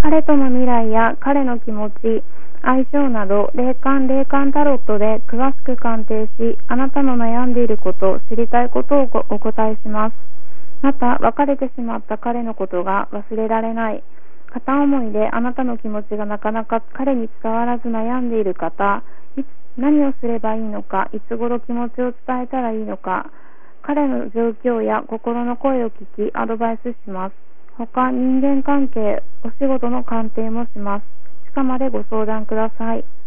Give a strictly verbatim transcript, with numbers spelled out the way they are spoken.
彼との未来や彼の気持ち、相性など霊感霊感タロットで詳しく鑑定し、あなたの悩んでいること、知りたいことをお答えします。また、別れてしまった彼のことが忘れられない、片思いであなたの気持ちがなかなか彼に伝わらず悩んでいる方、いつ何をすればいいのか、いつ頃気持ちを伝えたらいいのか、彼の状況や心の声を聞きアドバイスします。他、人間関係、お仕事の鑑定もします。しかまでご相談ください。